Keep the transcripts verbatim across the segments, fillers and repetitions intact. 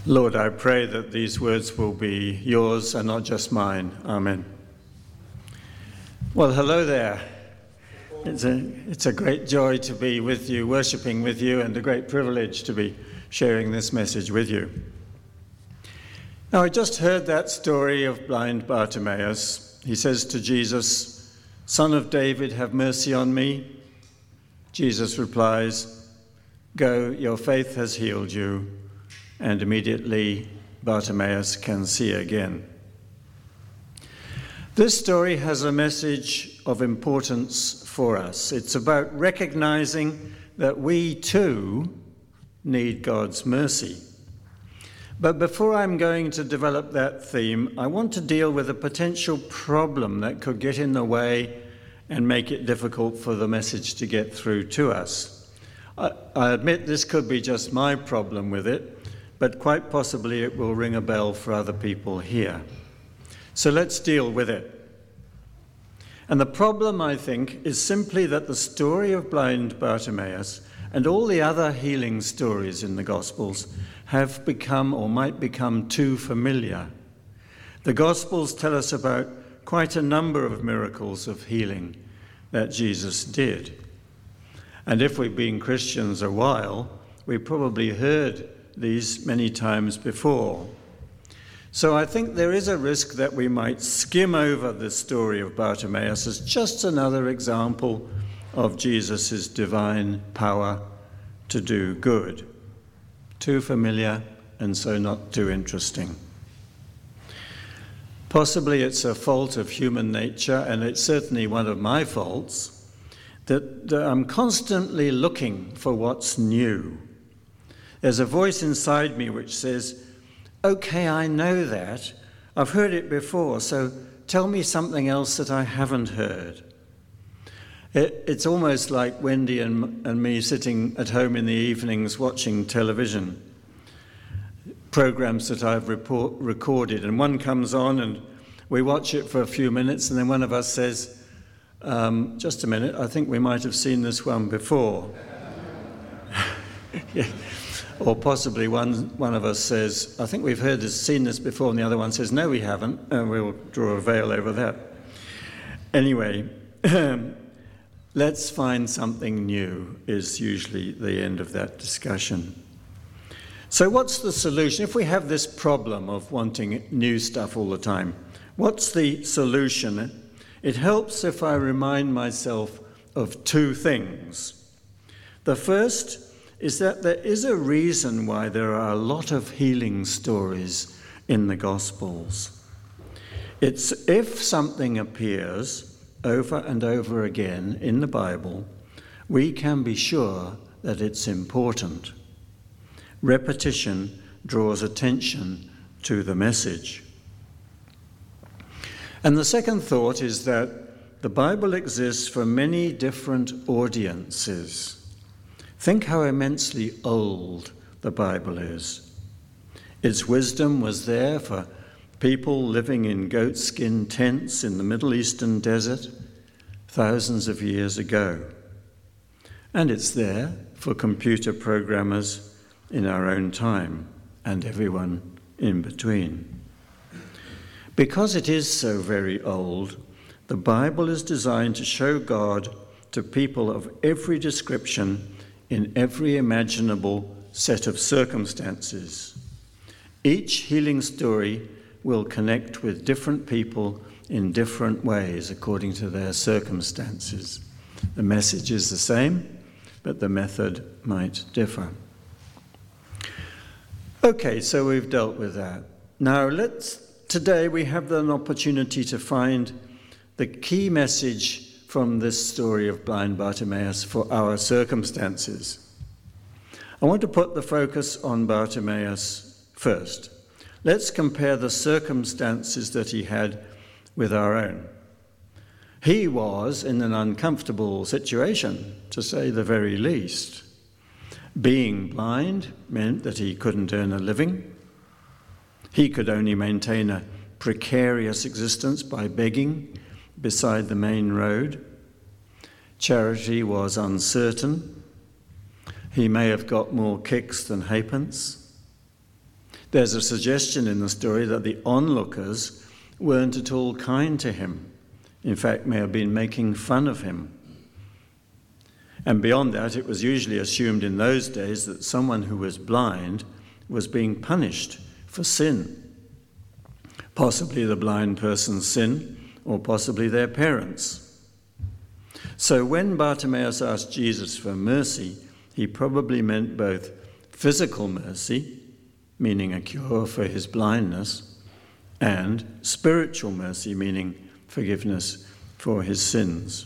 Lord, I pray that these words will be yours and not just mine. Amen. Well, hello there. It's a, it's a great joy to be with you, worshipping with you, and a great privilege to be sharing this message with you. Now, I just heard that story of blind Bartimaeus. He says to Jesus, "Son of David, have mercy on me." Jesus replies, "Go, your faith has healed you." And immediately Bartimaeus can see again. This story has a message of importance for us. It's about recognizing that we too need God's mercy. But before I'm going to develop that theme, I want to deal with a potential problem that could get in the way and make it difficult for the message to get through to us. I, I admit this could be just my problem with it, but quite possibly it will ring a bell for other people here. So let's deal with it. And the problem, I think, is simply that the story of blind Bartimaeus and all the other healing stories in the Gospels have become or might become too familiar. The Gospels tell us about quite a number of miracles of healing that Jesus did. And if we've been Christians a while, we probably heard these many times before. So I think there is a risk that we might skim over the story of Bartimaeus as just another example of Jesus' divine power to do good. Too familiar and so not too interesting. Possibly it's a fault of human nature, and it's certainly one of my faults, that, that I'm constantly looking for what's new. There's a voice inside me which says, "Okay, I know that. I've heard it before, so tell me something else that I haven't heard." It, it's almost like Wendy and, and me sitting at home in the evenings watching television, programs that I've report, recorded, and one comes on and we watch it for a few minutes, and then one of us says, um, just a minute, I think we might have seen this one before. Yeah. Or possibly one one of us says, "I think we've heard this, seen this before," and the other one says, "No, we haven't," and we'll draw a veil over that. Anyway, let's find something new is usually the end of that discussion. So what's the solution? If we have this problem of wanting new stuff all the time, what's the solution? It helps if I remind myself of two things. The first is that there is a reason why there are a lot of healing stories in the Gospels. It's if something appears over and over again in the Bible, we can be sure that it's important. Repetition draws attention to the message. And the second thought is that the Bible exists for many different audiences. Think how immensely old the Bible is. Its wisdom was there for people living in goatskin tents in the Middle Eastern desert thousands of years ago. And it's there for computer programmers in our own time and everyone in between. Because it is so very old, the Bible is designed to show God to people of every description in every imaginable set of circumstances. Each healing story will connect with different people in different ways according to their circumstances. The message is the same, but the method might differ. Okay, so we've dealt with that. Now let's, today we have an opportunity to find the key message from this story of blind Bartimaeus for our circumstances. I want to put the focus on Bartimaeus first. Let's compare the circumstances that he had with our own. He was in an uncomfortable situation, to say the very least. Being blind meant that he couldn't earn a living. He could only maintain a precarious existence by begging beside the main road. Charity was uncertain. He may have got more kicks than halfpence. There's a suggestion in the story that the onlookers weren't at all kind to him. In fact, may have been making fun of him. And beyond that, it was usually assumed in those days that someone who was blind was being punished for sin. Possibly the blind person's sin, or possibly their parents. So when Bartimaeus asked Jesus for mercy, he probably meant both physical mercy, meaning a cure for his blindness, and spiritual mercy, meaning forgiveness for his sins.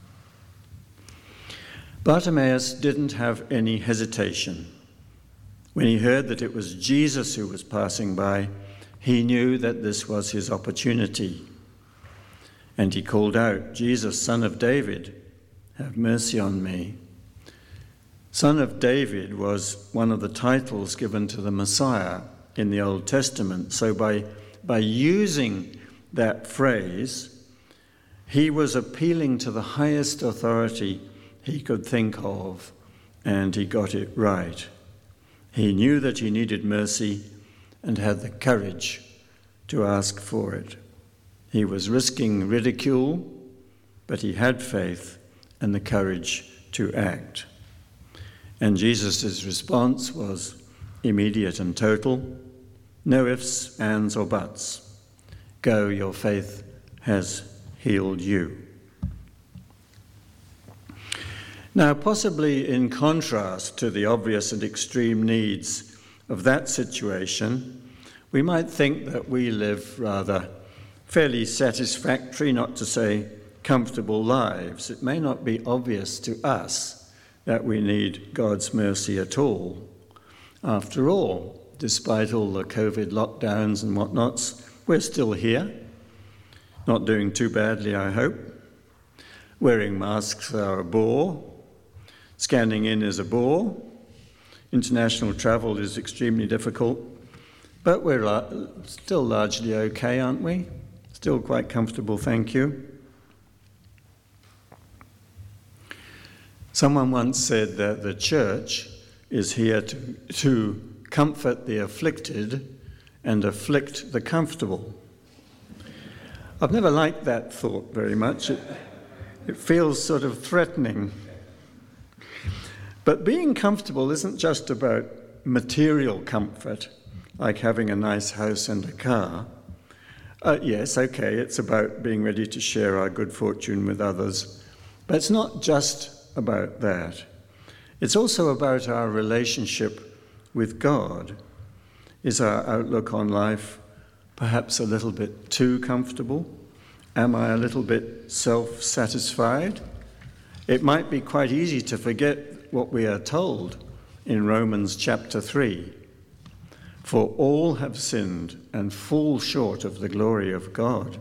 Bartimaeus didn't have any hesitation. When he heard that it was Jesus who was passing by, he knew that this was his opportunity. And he called out, "Jesus, Son of David, have mercy on me." Son of David was one of the titles given to the Messiah in the Old Testament. So by, by using that phrase, he was appealing to the highest authority he could think of, and he got it right. He knew that he needed mercy and had the courage to ask for it. He was risking ridicule, but he had faith and the courage to act. And Jesus' response was immediate and total. No ifs, ands, or buts. Go, your faith has healed you. Now, possibly in contrast to the obvious and extreme needs of that situation, we might think that we live rather fairly satisfactory, not to say comfortable lives. It may not be obvious to us that we need God's mercy at all. After all, despite all the COVID lockdowns and whatnots, we're still here. Not doing too badly, I hope. Wearing masks are a bore. Scanning in is a bore. International travel is extremely difficult. But we're la- still largely okay, aren't we? Still quite comfortable, thank you. Someone once said that the church is here to, to comfort the afflicted and afflict the comfortable. I've never liked that thought very much. It, it feels sort of threatening. But being comfortable isn't just about material comfort, like having a nice house and a car. Uh, yes, okay, it's about being ready to share our good fortune with others. But it's not just about that. It's also about our relationship with God. Is our outlook on life perhaps a little bit too comfortable? Am I a little bit self-satisfied? It might be quite easy to forget what we are told in Romans chapter three. For all have sinned and fall short of the glory of God.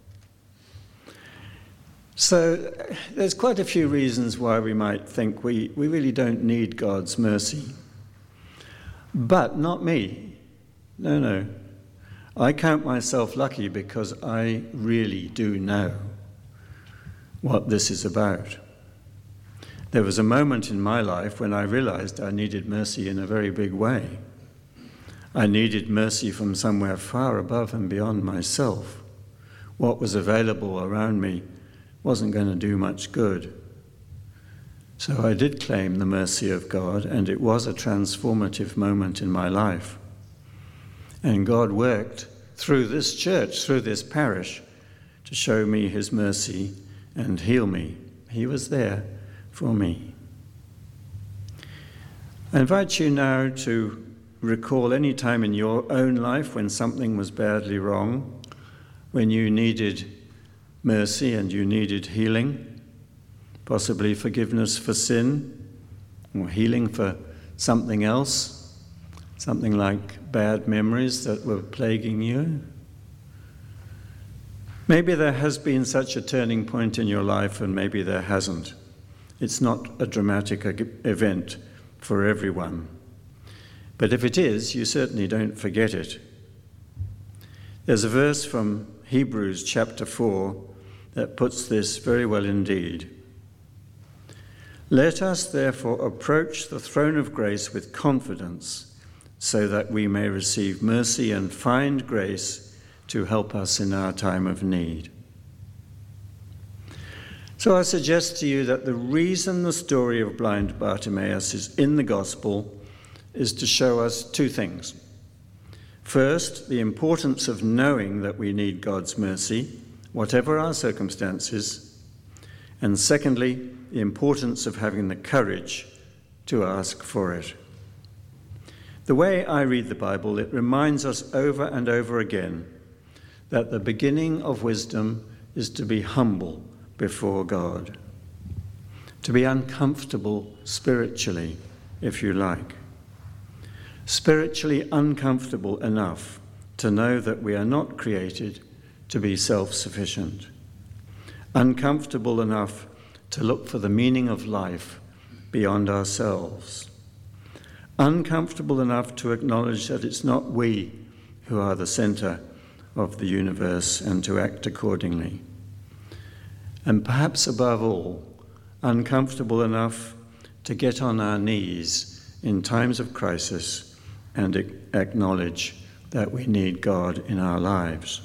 So there's quite a few reasons why we might think we, we really don't need God's mercy. But not me. No, no. I count myself lucky because I really do know what this is about. There was a moment in my life when I realized I needed mercy in a very big way. I needed mercy from somewhere far above and beyond myself. What was available around me wasn't going to do much good. So I did claim the mercy of God, and it was a transformative moment in my life. And God worked through this church, through this parish, to show me his mercy and heal me. He was there for me. I invite you now to recall any time in your own life when something was badly wrong, when you needed mercy and you needed healing, possibly forgiveness for sin, or healing for something else, something like bad memories that were plaguing you. Maybe there has been such a turning point in your life, and maybe there hasn't. It's not a dramatic event for everyone. But if it is, you certainly don't forget it. There's a verse from Hebrews chapter four that puts this very well indeed. Let us therefore approach the throne of grace with confidence, so that we may receive mercy and find grace to help us in our time of need. So I suggest to you that the reason the story of blind Bartimaeus is in the Gospel is to show us two things. First, the importance of knowing that we need God's mercy, whatever our circumstances. And secondly, the importance of having the courage to ask for it. The way I read the Bible, it reminds us over and over again that the beginning of wisdom is to be humble before God, to be uncomfortable spiritually, if you like. Spiritually uncomfortable enough to know that we are not created to be self-sufficient. Uncomfortable enough to look for the meaning of life beyond ourselves. Uncomfortable enough to acknowledge that it's not we who are the center of the universe and to act accordingly. And perhaps above all, uncomfortable enough to get on our knees in times of crisis and acknowledge that we need God in our lives.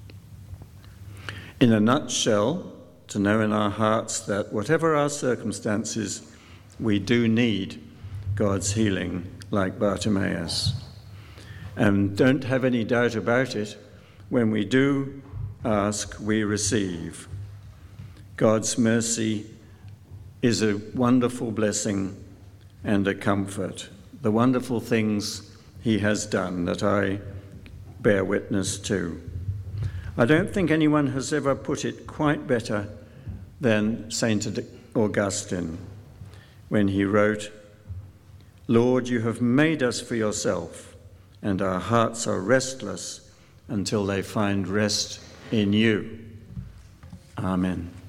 In a nutshell, to know in our hearts that whatever our circumstances, we do need God's healing like Bartimaeus. And don't have any doubt about it, when we do ask, we receive. God's mercy is a wonderful blessing and a comfort. The wonderful things he has done that I bear witness to. I don't think anyone has ever put it quite better than Saint Augustine when he wrote, "Lord, you have made us for yourself, and our hearts are restless until they find rest in you." Amen.